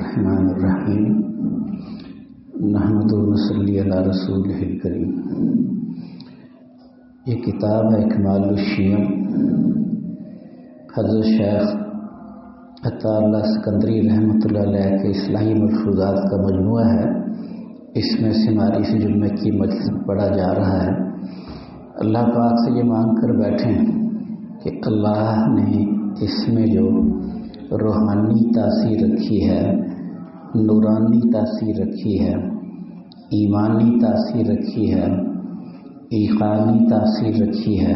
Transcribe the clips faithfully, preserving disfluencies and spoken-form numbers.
الرحمن الرحیم نحمدہ و نصلی علی رسولہ الکریم۔ یہ کتاب ہے کمال الشیم، حضرت شیخ عطا اللہ سکندری رحمۃ اللہ علیہ کے اصلاحی ملفوظات کا مجموعہ ہے۔ اس میں سماری سے جمعے کی مجلس پڑھا جا رہا ہے۔ اللہ پاک سے یہ مانگ کر بیٹھیں کہ اللہ نے اس میں جو روحانی تاثیر رکھی ہے، نورانی تاثیر رکھی ہے، ایمانی تاثیر رکھی ہے، ایقانی تاثیر رکھی ہے،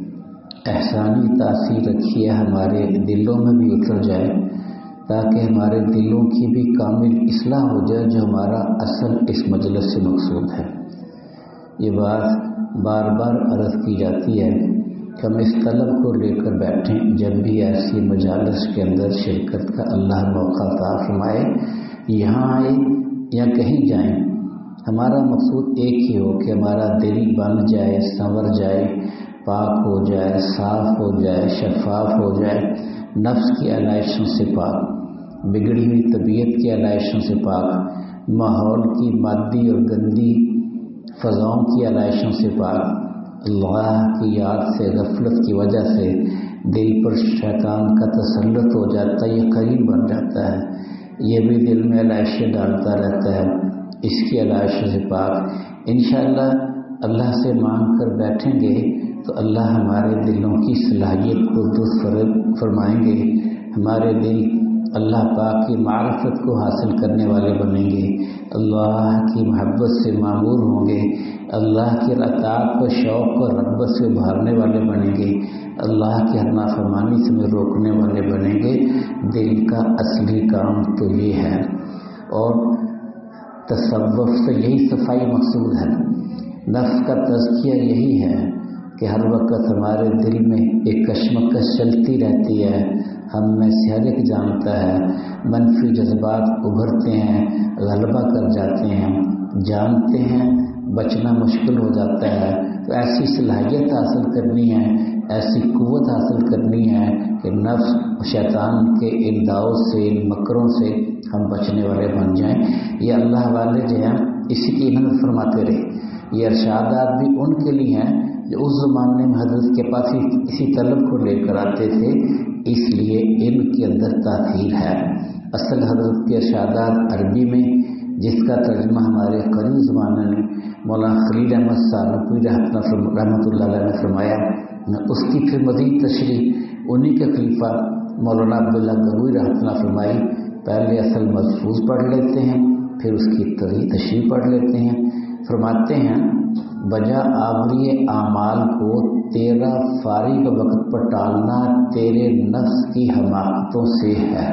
احسانی تاثیر رکھی ہے، ہمارے دلوں میں بھی اتر جائے تاکہ ہمارے دلوں کی بھی کامل اصلاح ہو جائے، جو ہمارا اصل اس مجلس سے مقصود ہے۔ یہ بات بار بار عرض کی جاتی ہے کہ ہم اس طلب کو لے کر بیٹھیں، جب بھی ایسی مجالس کے اندر شرکت کا اللہ موقع عطا فرمائے، یہاں آئے یا کہیں جائیں، ہمارا مقصود ایک ہی ہو کہ ہمارا دل بن جائے، سنور جائے، پاک ہو جائے، صاف ہو جائے، شفاف ہو جائے، نفس کی علائشوں سے پاک، بگڑی ہوئی طبیعت کی علائشوں سے پاک، ماحول کی مادی اور گندی فضاؤں کی علائشوں سے پاک، اللہ کی یاد سے غفلت کی وجہ سے دل پر شیطان کا تسلط ہو جاتا ہے، یہ قریب بن جاتا ہے، یہ بھی دل میں علائشیں ڈالتا رہتا ہے، اس کی علائشوں سے پاک انشاءاللہ اللہ سے مانگ کر بیٹھیں گے تو اللہ ہمارے دلوں کی صلاحیت کو درست فرمائیں گے، ہمارے دل اللہ پاک کی معرفت کو حاصل کرنے والے بنیں گے، اللہ کی محبت سے معمور ہوں گے، اللہ کی اطاعت کو شوق اور رغبت سے ابھارنے والے بنیں گے، اللہ کی ہر نافرمانی سے میں روکنے والے بنیں گے۔ دل کا اصلی کام تو یہ ہے، اور تصوف سے یہی صفائی مقصود ہے، نفس کا تزکیہ یہی ہے کہ ہر وقت ہمارے دل میں ایک کشمکش چلتی رہتی ہے، ہم میں سے ہر ایک جانتا ہے منفی جذبات ابھرتے ہیں، غلبہ کر جاتے ہیں، جانتے ہیں بچنا مشکل ہو جاتا ہے، تو ایسی صلاحیت حاصل کرنی ہے، ایسی قوت حاصل کرنی ہے کہ نفس شیطان کے ان داؤ سے، ان مکروں سے ہم بچنے والے بن جائیں۔ یہ اللہ والے جو ہیں اسی کی محنت فرماتے رہے، یہ ارشادات بھی ان کے لیے ہیں جو اس زمانے میں حضرت کے پاس اسی طلب کو لے کر آتے تھے، اس لیے ان کے اندر تاثیر ہے۔ اصل حضرت کے ارشادات عربی میں، جس کا ترجمہ ہمارے قریب زمانے میں مولانا خلیل احمد سالوپوری رحمۃ اللہ علیہ نے فرمایا، اس کی پھر مزید تشریح انہی کے خلیفہ مولانا عبداللہ گنگوئی رحمۃ اللہ فرمائی۔ پہلے اصل ملفوظ پڑھ لیتے ہیں، پھر اس کی تشریح پڑھ لیتے ہیں۔ فرماتے ہیں بجا آوری اعمال کو تیرا فارغ وقت پر ٹالنا تیرے نفس کی حماقتوں سے ہے۔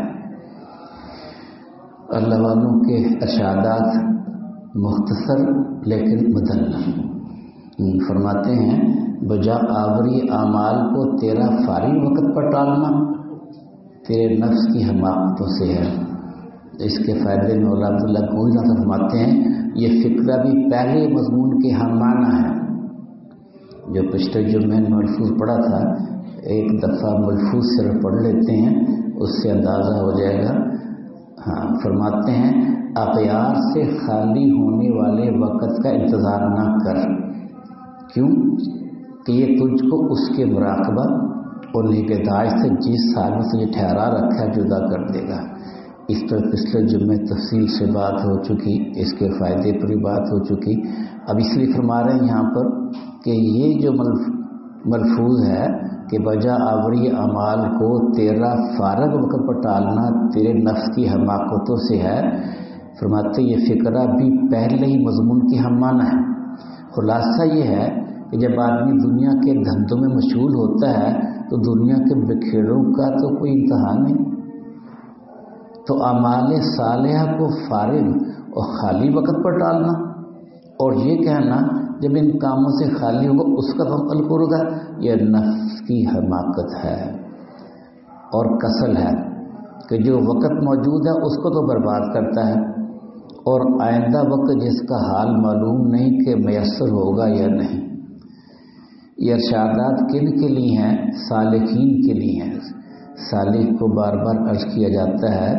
اللہ والوں کے ارشادات مختصر لیکن مدلل فرماتے ہیں بجا آوری اعمال کو تیرا فارغ وقت پر ٹالنا تیرے نفس کی حماقتوں سے ہے۔ اس کے فائدے میں مولانا عبداللہ گنگوئی رحمۃ اللہ فرماتے ہیں یہ فقرہ بھی پہلے مضمون کے ہم معنی ہے، جو پچھلے جمعے میں ملفوظ پڑھا تھا، ایک دفعہ ملفوظ صرف پڑھ لیتے ہیں، اس سے اندازہ ہو جائے گا۔ ہاں فرماتے ہیں اغیار سے خالی ہونے والے وقت کا انتظار نہ کر، کیوں کہ یہ تجھ کو اس کے مراقبہ اور نگہداشت سے جس سال میں تجھے ٹھہرا رکھا ہے جدا کر دے گا۔ اس پر پچھلے جمعے تفصیل سے بات ہو چکی، اس کے فائدے پر بھی بات ہو چکی۔ اب اس لیے فرما رہے ہیں یہاں پر کہ یہ جو ملفوظ ہے کہ بجا آوری اعمال کو تیرا فارغ وقت پر ٹالنا تیرے نفس کی حماقتوں سے ہے، فرماتے یہ فقرہ بھی پہلے ہی مضمون کی ہم معنی ہے۔ خلاصہ یہ ہے کہ جب آدمی دنیا کے دھندوں میں مشغول ہوتا ہے تو دنیا کے بکھیڑوں کا تو کوئی انتہا نہیں، تو اعمال صالحہ کو فارغ اور خالی وقت پر ٹالنا اور یہ کہنا جب ان کاموں سے خالی ہوگا اس کا عمل کرو گا، یہ نفس کی حماقت ہے اور کسل ہے کہ جو وقت موجود ہے اس کو تو برباد کرتا ہے، اور آئندہ وقت جس کا حال معلوم نہیں کہ میسر ہوگا یا نہیں۔ یہ ارشادات کن کے لیے ہیں؟ سالکین کے لیے ہیں۔ سالک کو بار بار عرض کیا جاتا ہے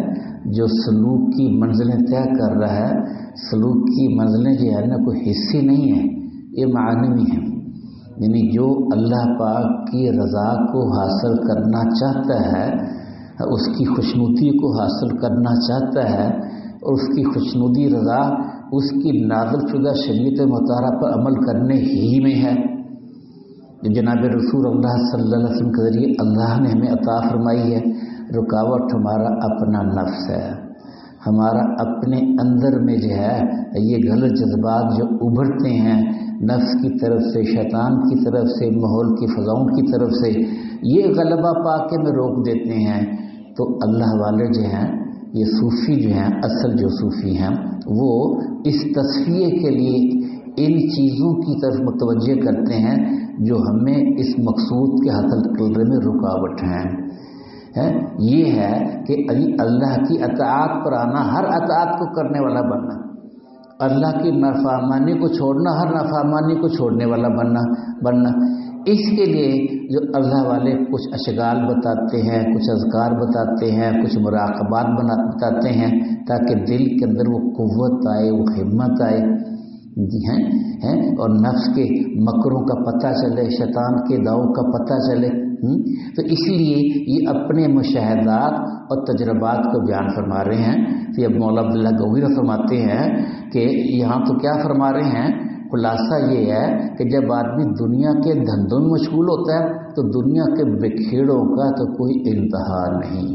جو سلوک کی منزلیں طے کر رہا ہے، سلوک کی منزلیں جو ہے نا کوئی حصی نہیں ہے، یہ معنوی ہے. یعنی جو اللہ پاک کی رضا کو حاصل کرنا چاہتا ہے، اس کی خوشنودی کو حاصل کرنا چاہتا ہے، اور اس کی خوشنودی رضا اس کی نازل شدہ شریعت مطہرہ پر عمل کرنے ہی میں ہے. جناب رسول اللہ صلی اللہ علیہ وسلم کے ذریعے اللہ نے ہمیں عطا فرمائی ہے. رکاوٹ ہمارا اپنا نفس ہے، ہمارا اپنے اندر میں جو ہے یہ غلط جذبات جو ابھرتے ہیں نفس کی طرف سے، شیطان کی طرف سے، ماحول کی فضاؤں کی طرف سے، یہ غلبہ پا کے میں روک دیتے ہیں. تو اللہ والے جو ہیں، یہ صوفی جو ہیں، اصل جو صوفی ہیں، وہ اس تصفیے کے لیے ان چیزوں کی طرف متوجہ کرتے ہیں جو ہمیں اس مقصود کے حاصل کرنے میں رکاوٹ ہیں. ہے یہ ہے کہ اللہ کی اطاعت پر آنا، ہر اطاعت کو کرنے والا بننا، اللہ کی نافرمانی کو چھوڑنا، ہر نافرمانی کو چھوڑنے والا بننا بننا اس کے لیے جو اللہ والے کچھ اشغال بتاتے ہیں، کچھ اذکار بتاتے ہیں، کچھ مراقبات بنا بتاتے ہیں تاکہ دل کے اندر وہ قوت آئے، وہ ہمت آئے ہیں ہیں اور نفس کے مکروں کا پتہ چلے، شیطان کے داؤں کا پتہ چلے. تو اسی لیے یہ اپنے مشاہدات اور تجربات کو بیان فرما رہے ہیں. کہ اب مولا عبداللہ گوہری فرماتے ہیں کہ یہاں تو کیا فرما رہے ہیں، خلاصہ یہ ہے کہ جب آدمی دنیا کے دھندوں میں مشغول ہوتا ہے تو دنیا کے بکھیڑوں کا تو کوئی انتہا نہیں.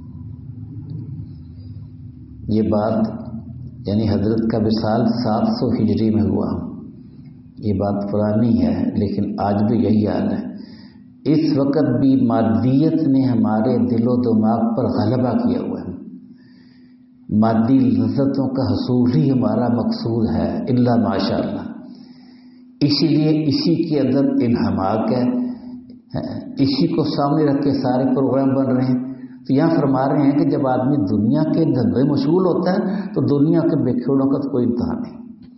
یہ بات یعنی حضرت کا وصال سات سو ہجری میں ہوا، یہ بات پرانی ہے لیکن آج بھی یہی حال ہے. اس وقت بھی مادیت نے ہمارے دل و دماغ پر غلبہ کیا ہوا ہے، مادی لذتوں کا حصول ہی ہمارا مقصود ہے الا ماشاء اللہ. اسی لیے اسی کے اندر انہماک ہے، اسی کو سامنے رکھ کے سارے پروگرام بن رہے ہیں. تو یہاں فرما رہے ہیں کہ جب آدمی دنیا کے دھندے مشغول ہوتا ہے تو دنیا کے بکھیڑوں کا تو کوئی انتہا نہیں.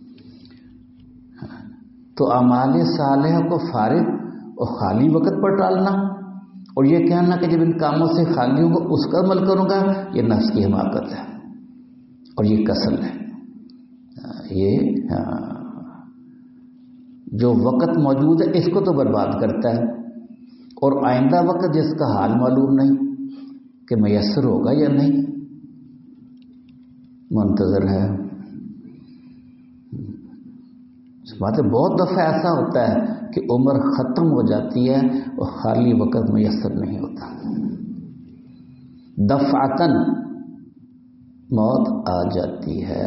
تو اعمال صالحہ کو فارغ اور خالی وقت پر ٹالنا اور یہ کہنا کہ جب ان کاموں سے خالی ہوں گا اس کا عمل کروں گا، یہ نفس کی حماقت ہے اور یہ کسل ہے. یہ جو وقت موجود ہے اس کو تو برباد کرتا ہے، اور آئندہ وقت جس کا حال معلوم نہیں کہ میسر ہوگا یا نہیں، منتظر ہے. بات ہے بہت دفعہ ایسا ہوتا ہے کہ عمر ختم ہو جاتی ہے اور خالی وقت میسر نہیں ہوتا. دفعتاً موت آ جاتی ہے.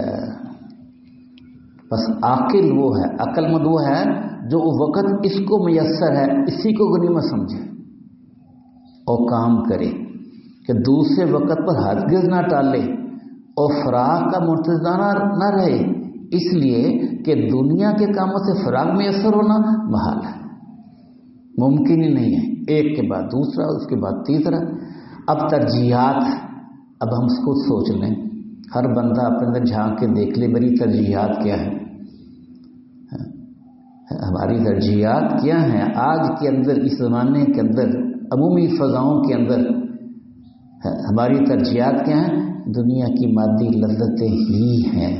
بس عاقل وہ ہے، عقل مند وہ ہے جو وقت اس کو میسر ہے اسی کو غنیمت سمجھے اور کام کرے کہ دوسرے وقت پر ہرگز نہ ٹالے اور فراغ کا منتظر نہ رہے، اس لیے کہ دنیا کے کاموں سے فراغ میسر ہونا محال ہے، ممکن ہی نہیں ہے. ایک کے بعد دوسرا، اس کے بعد تیسرا. اب ترجیحات، اب ہم خود سوچ لیں، ہر بندہ اپنے اندر جھانک کے دیکھ لے میری ترجیحات کیا ہیں، ہماری ترجیحات کیا ہیں آج کے اندر، اس زمانے کے اندر، عمومی فضاؤں کے اندر. ہماری ترجیحات کیا ہیں؟ دنیا کی مادی لذتیں ہی ہیں،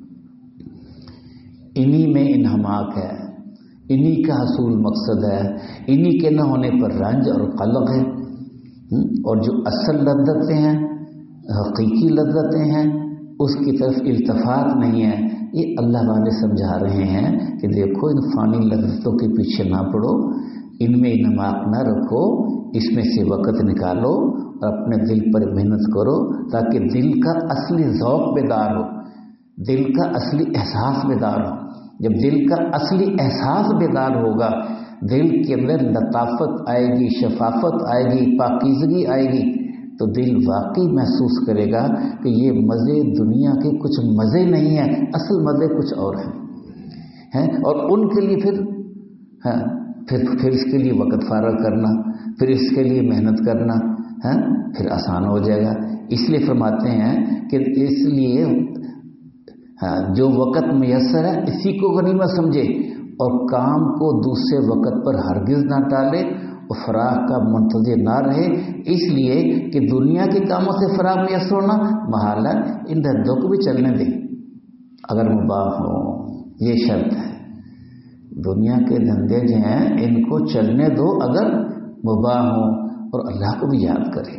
انہی میں انہماک ہے، انہی کا حصول مقصد ہے، انہی کے نہ ہونے پر رنج اور قلق ہے. اور جو اصل لذتیں ہیں، حقیقی لذتیں ہیں، اس کی طرف التفات نہیں ہے. یہ اللہ والے سمجھا رہے ہیں کہ دیکھو ان فانی لذتوں کے پیچھے نہ پڑو، ان میں انہماک نہ رکھو، اس میں سے وقت نکالو اور اپنے دل پر محنت کرو تاکہ دل کا اصلی ذوق بیدار ہو، دل کا اصلی احساس بیدار ہو. جب دل کا اصلی احساس بیدار ہوگا، دل کے اندر لطافت آئے گی، شفافت آئے گی، پاکیزگی آئے گی، تو دل واقعی محسوس کرے گا کہ یہ مزے دنیا کے کچھ مزے نہیں ہیں، اصل مزے کچھ اور ہیں. اور ان کے لیے پھر ہاں پھر پھر اس کے لیے وقت فارغ کرنا، پھر اس کے لیے محنت کرنا ہے پھر آسان ہو جائے گا. اس لیے فرماتے ہیں کہ اس لیے ہاں جو وقت میسر ہے اسی کو غنیمت سمجھے اور کام کو دوسرے وقت پر ہرگز نہ ٹالے وہ فراغ کا منتظر نہ رہے، اس لیے کہ دنیا کے کاموں سے فراغ میسر ہونا محال ہے، ان دھندوں کو بھی چلنے دیں اگر مباح ہو، یہ شرط ہے۔ دنیا کے دھندے جو ہیں ان کو چلنے دو اگر مباح ہوں، اور اللہ کو بھی یاد کریں۔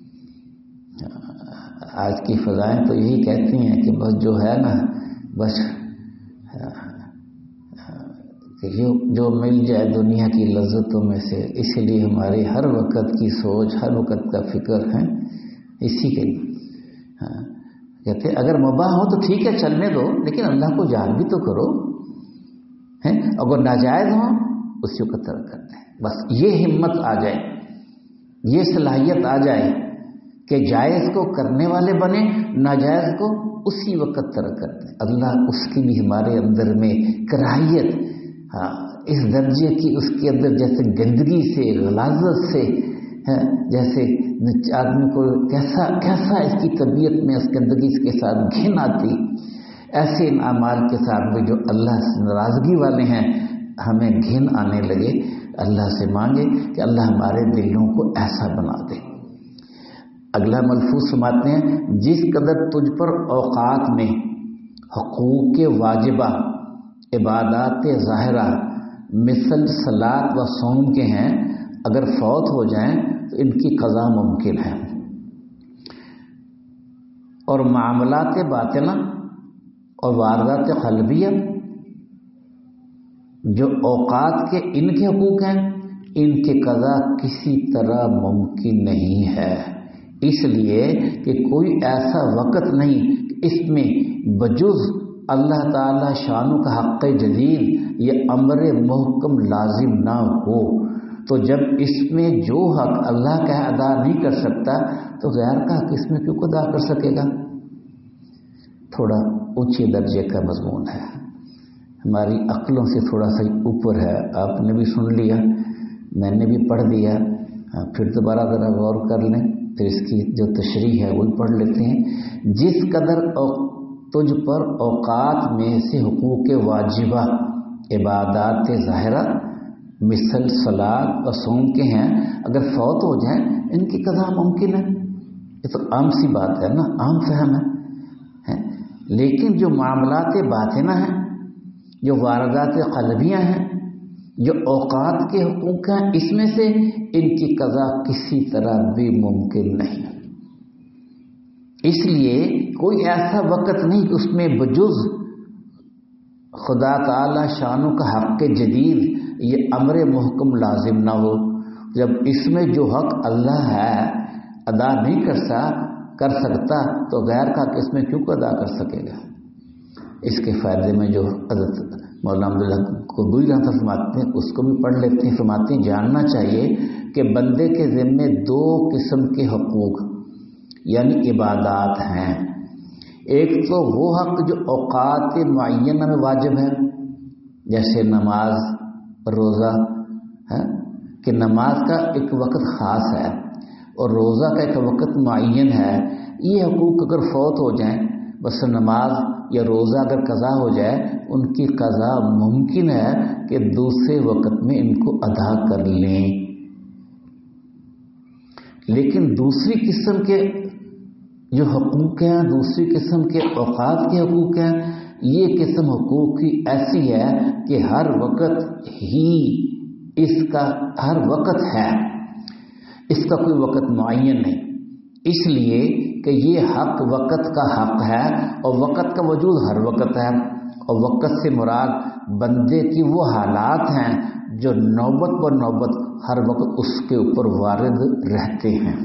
آج کی فضائیں تو یہی کہتی ہیں کہ بس جو ہے نا، بس جو مل جائے دنیا کی لذتوں میں سے، اس لیے ہماری ہر وقت کی سوچ، ہر وقت کا فکر ہے اسی کے لیے۔ کہتے اگر مباح ہو تو ٹھیک ہے چلنے دو، لیکن اللہ کو یاد بھی تو کرو، اگر ناجائز ہو اسی وقت ترک کرتے ہیں۔ بس یہ ہمت آ جائے، یہ صلاحیت آ جائے کہ جائز کو کرنے والے بنے، ناجائز کو اسی وقت ترک کرتے ہیں۔ اللہ اس کی بھی ہمارے اندر میں کراہیت، ہاں اس درجے کی اس کے اندر جیسے گندگی سے، غلاظت سے، جیسے آدمی کو کیسا کیسا اس کی طبیعت میں اس گندگی کے ساتھ گھن آتی، ایسے ان اعمال کے ساتھ بھی جو اللہ سے ناراضگی والے ہیں ہمیں گھن آنے لگے۔ اللہ سے مانگے کہ اللہ ہمارے دلوں کو ایسا بنا دے۔ اگلا ملفوظ سماتے ہیں، جس قدر تجھ پر اوقات میں حقوق واجبہ، عبادات ظاہرہ مثل صلاۃ و صوم کے ہیں، اگر فوت ہو جائیں تو ان کی قضا ممکن ہے، اور معاملات باطنہ اور واردات قلبیہ جو اوقات کے ان کے حقوق ہیں، ان کی قضا کسی طرح ممکن نہیں ہے، اس لیے کہ کوئی ایسا وقت نہیں کہ اس میں بجز اللہ تعالی شانو کا حق جدید یہ امر محکم لازم نہ ہو۔ تو جب اس میں جو حق اللہ کا ادا نہیں کر سکتا تو غیر کا حق اس میں کیوں ادا کر سکے گا؟ تھوڑا اونچے درجے کا مضمون ہے، ہماری عقلوں سے تھوڑا سا اوپر ہے۔ آپ نے بھی سن لیا، میں نے بھی پڑھ دیا، پھر دوبارہ ذرا غور کر لیں، پھر اس کی جو تشریح ہے وہ پڑھ لیتے ہیں۔ جس قدر تجھ پر اوقات میں سے حقوق واجبہ، عبادات ظاہرہ مثل صلاۃ اور صوم کے ہیں، اگر فوت ہو جائیں ان کی قضا ممکن ہے۔ یہ تو عام سی بات ہے نا، عام فہم ہے۔ لیکن جو معاملات باطنہ ہیں، جو واردات قلبیہ ہیں، جو اوقات کے حقوق ہیں، اس میں سے ان کی قضا کسی طرح بھی ممکن نہیں۔ اس لیے کوئی ایسا وقت نہیں کہ اس میں بجز خدا تعالی شانو کا حق جدید یہ امر محکم لازم نہ ہو۔ جب اس میں جو حق اللہ ہے ادا نہیں کر سا کر سکتا تو غیر کا حق اس میں کیوں ادا کر سکے گا؟ اس کے فائدے میں جو حضرت مولانا عبدالحق قبوری رحمۃ اللہ فرماتے ہیں اس کو بھی پڑھ لیتے ہیں۔ فرماتے ہیں جاننا چاہیے کہ بندے کے ذمے دو قسم کے حقوق یعنی عبادات ہیں۔ ایک تو وہ حق جو اوقات معینہ میں واجب ہے، جیسے نماز، روزہ ہے کہ نماز کا ایک وقت خاص ہے اور روزہ کا ایک وقت معین ہے۔ یہ حقوق اگر فوت ہو جائیں، بس نماز یا روزہ اگر قضا ہو جائے، ان کی قضا ممکن ہے کہ دوسرے وقت میں ان کو ادا کر لیں۔ لیکن دوسری قسم کے جو حقوق ہیں، دوسری قسم کے اوقات کے حقوق ہیں، یہ قسم حقوق کی ایسی ہے کہ ہر وقت ہی اس کا ہر وقت ہے، اس کا کوئی وقت معین نہیں، اس لیے کہ یہ حق وقت کا حق ہے اور وقت کا وجود ہر وقت ہے، اور وقت سے مراد بندے کی وہ حالات ہیں جو نوبت پر نوبت ہر وقت اس کے اوپر وارد رہتے ہیں۔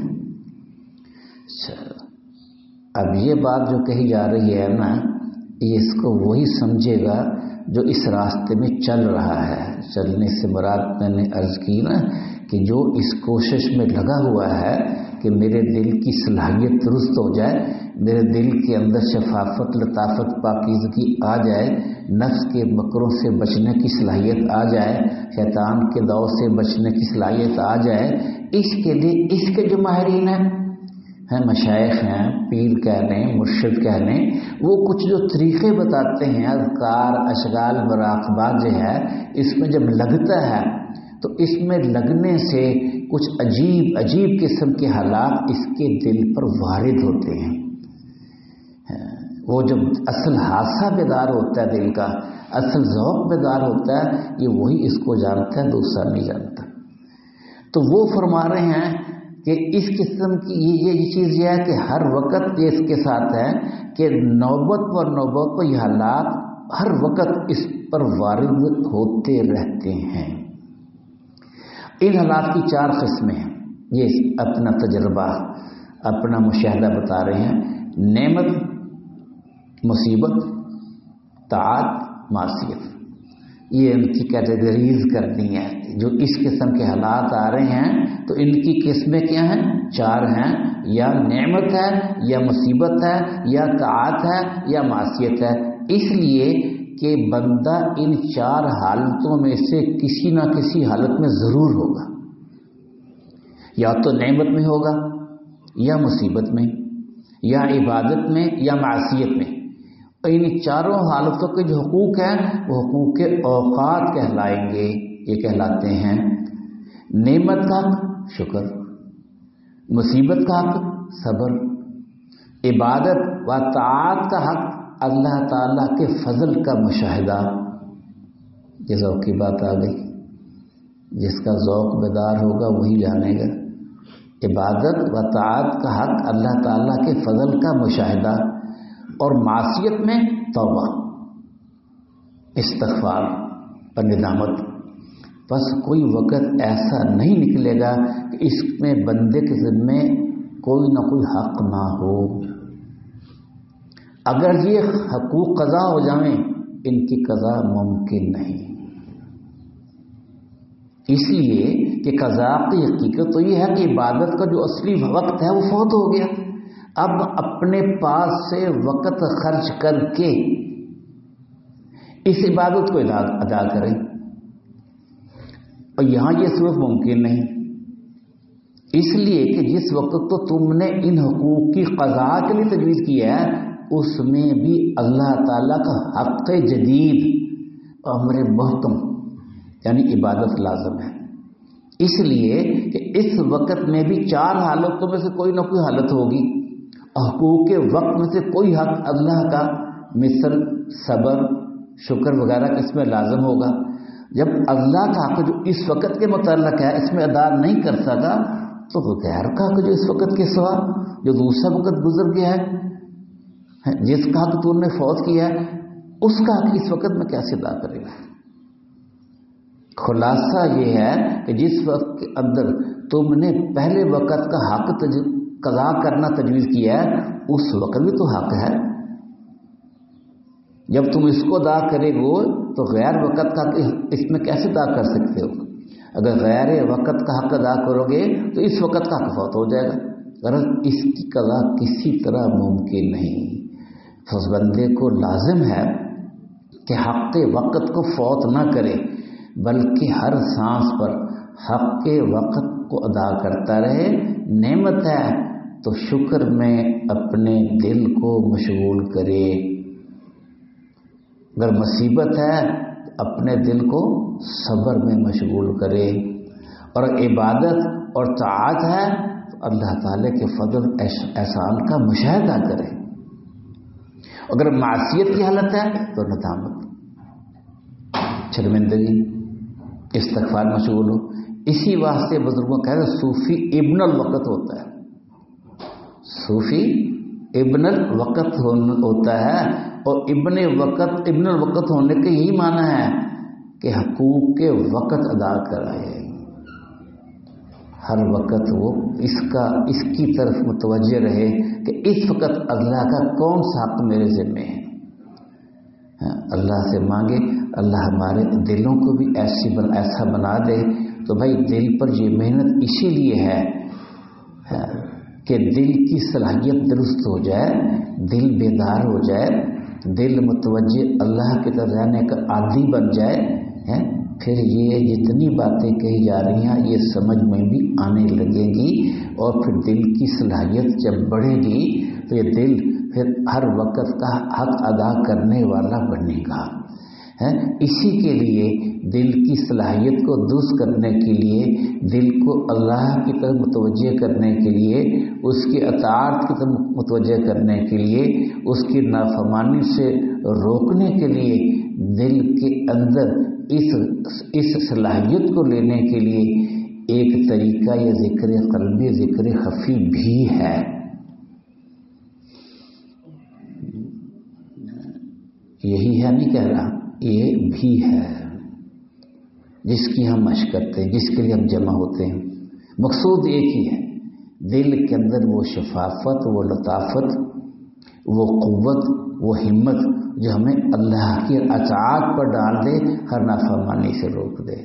اب یہ بات جو کہی جا رہی ہے نا، یہ اس کو وہی سمجھے گا جو اس راستے میں چل رہا ہے۔ چلنے سے مراد میں نے عرض کی نا کہ جو اس کوشش میں لگا ہوا ہے کہ میرے دل کی صلاحیت درست ہو جائے، میرے دل کے اندر شفافت، لطافت، پاکیزگی آ جائے، نفس کے مکروں سے بچنے کی صلاحیت آ جائے، شیطان کے دور سے بچنے کی صلاحیت آ جائے، اس کے لیے اس کے جو ماہرین ہیں ہیں مشائخ ہیں، پیر کہہ لیں، مرشد کہہ لیں، وہ کچھ جو طریقے بتاتے ہیں، اذکار، اشغال، مراقبات جو ہے، اس میں جب لگتا ہے تو اس میں لگنے سے کچھ عجیب عجیب قسم کے حالات اس کے دل پر وارد ہوتے ہیں. وہ جب اصل حادثہ بیدار ہوتا ہے دل کا، اصل ذوق بیدار ہوتا ہے، یہ وہی اس کو جانتا ہے، دوسرا نہیں جانتا. تو وہ فرما رہے ہیں کہ اس قسم کی یہ یہ چیز یہ ہے کہ ہر وقت یہ اس کے ساتھ ہے کہ نوبت پر نوبت پر یہ حالات ہر وقت اس پر وارد ہوتے رہتے ہیں. ان حالات کی چار قسمیں ہیں. یہ اپنا تجربہ، اپنا مشاہدہ بتا رہے ہیں. نعمت، مصیبت، طاعت، معصیت، یہ ان کی کیٹیگریز کرنی ہے. جو اس قسم کے حالات آ رہے ہیں تو ان کی قسمیں کیا ہیں؟ چار ہیں. یا نعمت ہے، یا مصیبت ہے، یا طاعت ہے، یا معصیت ہے. اس لیے کہ بندہ ان چار حالتوں میں سے کسی نہ کسی حالت میں ضرور ہوگا. یا تو نعمت میں ہوگا، یا مصیبت میں، یا عبادت میں، یا معصیت میں. اور ان چاروں حالتوں کے جو حقوق ہیں وہ حقوق کے اوقات کہلائیں گے. یہ کہلاتے ہیں نعمت کا حق شکر، مصیبت کا حق صبر، عبادت و طاعت کا حق اللہ تعالیٰ کے فضل کا مشاہدہ. یہ ذوق کی بات آ گئی. جس کا ذوق بیدار ہوگا وہی جانے گا. عبادت و طاعت کا حق اللہ تعالیٰ کے فضل کا مشاہدہ. اور معصیت میں توبہ، استغفار اور ندامت. بس کوئی وقت ایسا نہیں نکلے گا کہ اس میں بندے کے ذمے کوئی نہ کوئی حق نہ ہو. اگر یہ حقوق قضا ہو جائیں، ان کی قضا ممکن نہیں. اس لیے کہ قضا کی حقیقت تو یہ ہے کہ عبادت کا جو اصلی وقت ہے وہ فوت ہو گیا. اب اپنے پاس سے وقت خرچ کر کے اس عبادت کو ادا کریں، اور یہاں یہ صرف ممکن نہیں. اس لیے کہ جس وقت تو تم نے ان حقوق کی قضا کے لیے تجویز کیا ہے، اس میں بھی اللہ تعالیٰ کا حق جدید امر محکم یعنی عبادت لازم ہے. اس لیے کہ اس وقت میں بھی چار حالتوں میں سے کوئی نہ کوئی حالت ہوگی. حقوق کے وقت میں سے کوئی حق اللہ کا، مثل صبر، شکر وغیرہ اس میں لازم ہوگا. جب اللہ کا حق جو اس وقت کے متعلق ہے اس میں ادا نہیں کر سکا، تو غیر کا حق جو اس وقت کے سوا جو دوسرا وقت گزر گیا ہے، جس کا حق تم نے فوت کیا ہے، اس کا حق اس وقت میں کیسے ادا کرے گا؟ خلاصہ یہ ہے کہ جس وقت کے اندر تم نے پہلے وقت کا حق تج... قضا کرنا تجویز کیا ہے، اس وقت بھی تو حق ہے. جب تم اس کو ادا کرے گو تو غیر وقت کا اس میں کیسے ادا کر سکتے ہو؟ اگر غیر وقت کا حق ادا کرو گے تو اس وقت کا حق فوت ہو جائے گا. غرض اس کی قضا کسی طرح ممکن نہیں. تو اس بندے کو لازم ہے کہ حق وقت کو فوت نہ کرے، بلکہ ہر سانس پر حق کے وقت کو ادا کرتا رہے. نعمت ہے تو شکر میں اپنے دل کو مشغول کرے. اگر مصیبت ہے تو اپنے دل کو صبر میں مشغول کرے. اور عبادت اور طاعت ہے تو اللہ تعالیٰ کے فضل احسان کا مشاہدہ کرے. اگر معصیت کی حالت ہے تو ندامت، شرمندگی، استغفار مشغول ہو. اسی واسطے بزرگوں کہہ رہے صوفی ابن الوقت ہوتا ہے. صوفی ابن الوقت ہوتا ہے. اور ابن وقت ابن الوقت ہونے کا یہی معنی ہے کہ حقوق کے وقت ادا کرائے. ہر وقت وہ اس کا اس کی طرف متوجہ رہے کہ اس وقت اللہ کا کون سا حق میرے ذمہ ہے. اللہ سے مانگے اللہ ہمارے دلوں کو بھی ایسی بن ایسا بنا دے. تو بھائی دل پر یہ محنت اسی لیے ہے کہ دل کی صلاحیت درست ہو جائے، دل بیدار ہو جائے، دل متوجہ اللہ کی طرف رہنے کا عادی بن جائے. پھر یہ جتنی باتیں کہی جا رہی ہیں یہ سمجھ میں بھی آنے لگیں گی، اور پھر دل کی صلاحیت جب بڑھے گی تو یہ دل پھر ہر وقت کا حق ادا کرنے والا بنے گا. ہے، اسی کے لیے دل کی صلاحیت کو درست کرنے کے لیے، دل کو اللہ کی طرف متوجہ کرنے کے لیے، اس کی اطاعت کی طرف متوجہ کرنے کے لیے، اس کی نافرمانی سے روکنے کے لیے، دل کے اندر اس اس صلاحیت کو لینے کے لیے ایک طریقہ یہ ذکر قلبی، ذکر خفی بھی ہے۔ یہی ہے نہیں کہہ رہا، یہ بھی ہے جس کی ہم مشق کرتے ہیں، جس کے لیے ہم جمع ہوتے ہیں۔ مقصود ایک ہی ہے، دل کے اندر وہ شفافت، وہ لطافت، وہ قوت، وہ ہمت جو ہمیں اللہ کی اطاعت پر ڈال دے، ہر نافرمانی سے روک دے۔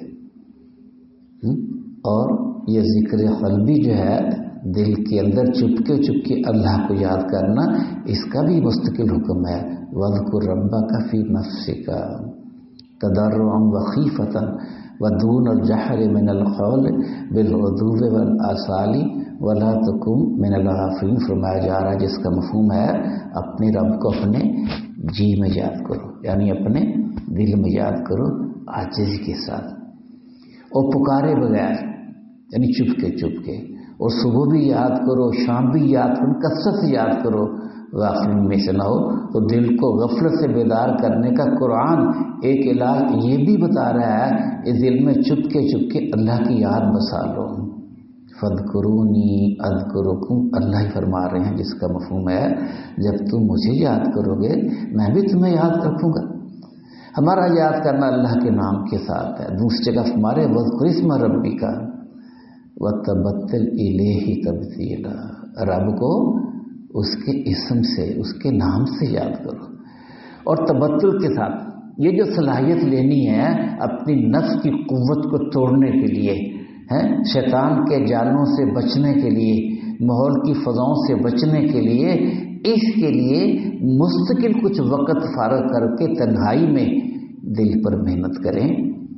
اور یہ ذکر قلبی جو ہے دل کے اندر چپکے چپکے اللہ کو یاد کرنا، اس کا بھی مستقل حکم ہے۔ وَاذْكُرْ رَبَّكَ فِي نَفْسِكَ تَضَرُّعًا وَخِيفَةً وَدُونَ الْجَهْرِ مِنَ الْقَوْلِ بِالْغُدُوِّ وَالْآصَالِ وَلَا تَكُن مِنَ الْغَافِلِينَ۔ فرمایا جا رہا ہے جس کا مفہوم ہے اپنے رب کو اپنے جی میں یاد کرو، یعنی اپنے دل میں یاد کرو عاجزی کے ساتھ، اور پکارے بغیر، یعنی چپ کے چپ کے، اور صبح بھی یاد کرو، شام بھی یاد کرو، کثرت سے یاد کرو، غافلین میں سے نہ ہو۔ تو دل کو غفلت سے بیدار کرنے کا قرآن ایک علاج یہ بھی بتا رہا ہے، اس دل میں چپ کے چپ کے اللہ کی یاد بسا لو۔ فَاذْكُرُونِي أَذْكُرُكُمْ، اللہ ہی فرما رہے ہیں جس کا مفہوم ہے جب تم مجھے یاد کرو گے میں بھی تمہیں یاد رکھوں گا۔ ہمارا یاد کرنا اللہ کے نام کے ساتھ ہے۔ دوسری جگہ ہمارے وَاذْكُرِ اسْمَ رَبِّكَ وَتَبَتَّلْ إِلَيْهِ تَبْتِيلًا، رب کو اس کے اسم سے، اس کے نام سے یاد کرو، اور تبتل کے ساتھ۔ یہ جو صلاحیت لینی ہے اپنی نفس کی قوت کو توڑنے کے لیے، ہے شیطان کے جالوں سے بچنے کے لیے، ماحول کی فضاؤں سے بچنے کے لیے، اس کے لیے مستقل کچھ وقت فارغ کر کے تنہائی میں دل پر محنت کریں۔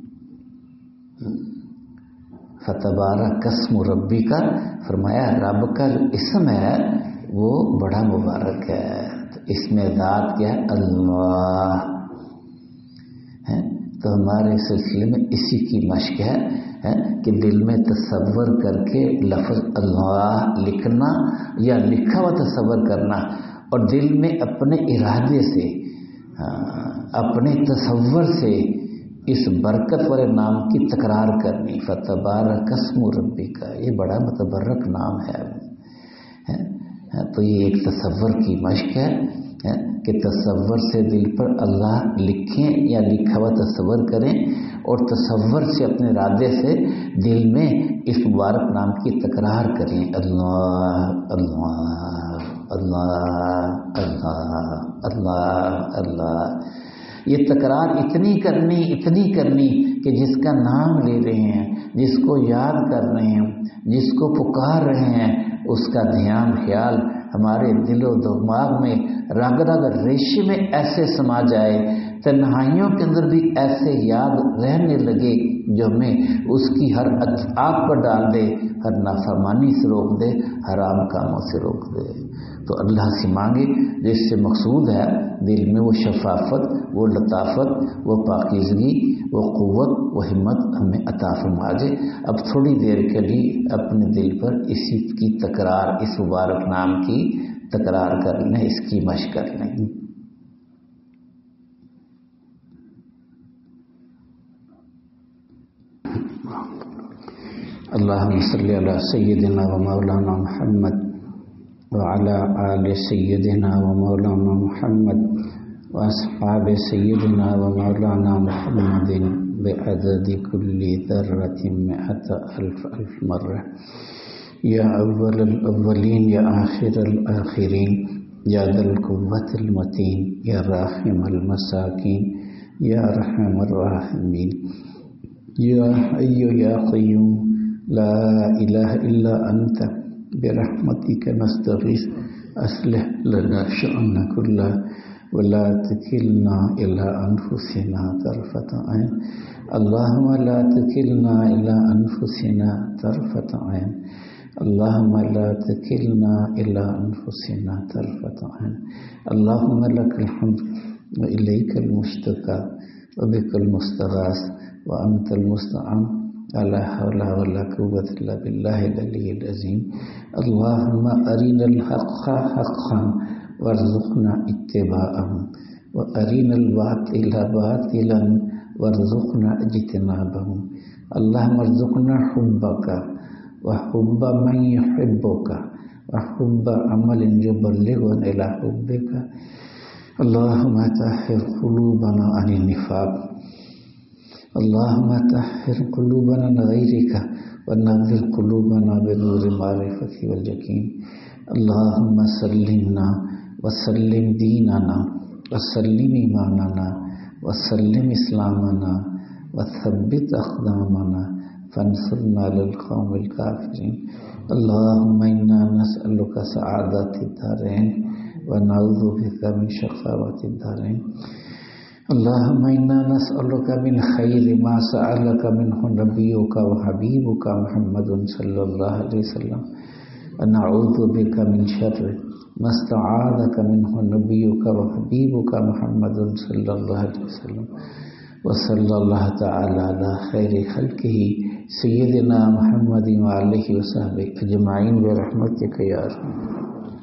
فتبارک اسم ربی کا فرمایا، رب کا جو اسم ہے وہ بڑا مبارک ہے۔ تو اس میں ذات کیا ہے؟ اللہ ہے۔ تو ہمارے سلسلے میں اسی کی مشق ہے ہے کہ دل میں تصور کر کے لفظ اللہ لکھنا یا لکھا ہوا تصور کرنا، اور دل میں اپنے ارادے سے، اپنے تصور سے اس برکت والے نام کی تکرار کرنی۔ فتبارک اسم ربی کا، یہ بڑا متبرک نام ہے۔ تو یہ ایک تصور کی مشق ہے کہ تصور سے دل پر اللہ لکھیں یا لکھا ہوا تصور کریں، اور تصور سے اپنے ارادے سے دل میں اس مبارک نام کی تکرار کریں، اللہ اللہ اللہ اللہ اللہ اللہ۔ یہ تکرار اتنی کرنی اتنی کرنی کہ جس کا نام لے رہے ہیں، جس کو یاد کر رہے ہیں، جس کو پکار رہے ہیں، اس کا دھیان خیال ہمارے دل و دماغ میں رگ رگ ریشے میں ایسے سما جائے، تنہائیوں کے اندر بھی ایسے یاد رہنے لگے جو ہمیں اس کی ہر اطاعت پر ڈال دے، ہر نافرمانی سے روک دے، حرام کاموں سے روک دے۔ تو اللہ سے مانگے جس سے مقصود ہے دل میں وہ شفافت، وہ لطافت، وہ پاکیزگی، وہ قوت، وہ ہمت ہمیں عطا فرما دے۔ اب تھوڑی دیر کے لیے اپنے دل پر اسی کی تکرار، اس مبارک نام کی تکرار کر لیں، اس کی مشق کر لیں۔ اللہم صلی علی سیدنا و مولانا محمد وعلی آل سیدنا و مولانا محمد واصحاب سیدنا و مولانا محمد بعدد کل ذرۃ مئۃ الف الف مرہ، یا اول الاولین یا آخر الآخرین، یا ذا القوۃ المتین، یا راحم المساکین، یا ارحم الراحمین، یا حی یا قیوم لا الہ الا انت برحمتک نستغیث اصلح لنا شأننا کلہ ولا تکلنا الی انفسنا طرفۃ عین، اللہم لا تکلنا الی انفسنا طرفۃ عین، اللہم لا تکلنا الی انفسنا طرفۃ عین، اللہم لک الحمد وإليك المشتكى وبك المستغاث وأنت المستعان لا حول ولا قوة إلا بالله العلي العظيم. اللهم أرنا الحق حقا وارزقنا اتباعه وأرنا الباطل باطلا وارزقنا اجتنابه. اللهم ارزقنا حبك وحب من يحبك وحب عمل يبلغنا إلى حبك. اللهم طهر قلوبنا عن النفاق. اللهم طهر قلوبنا عن غيرك وننزل قلوبنا بنور المعرفة واليقين. اللهم سلمنا وسلم ديننا وسلم إيماننا وسلم إسلامنا وثبت أقدامنا فانصرنا للقوم الكافرين. اللهم إنا نسألك سعادة الدارين ونعوذ بك من شقاوة الدارين. اللهم إنا نسألك من خير ما سألك منه نبيك وحبيبك محمد صلى الله عليه وسلم ونعوذ بك من شر ما استعاذك منه نبيك وحبيبك محمد صلى الله عليه وسلم. وصلى الله تعالى على خير خلقه سيدنا محمد وآله وصحبه أجمعين برحمتك يا أرحم.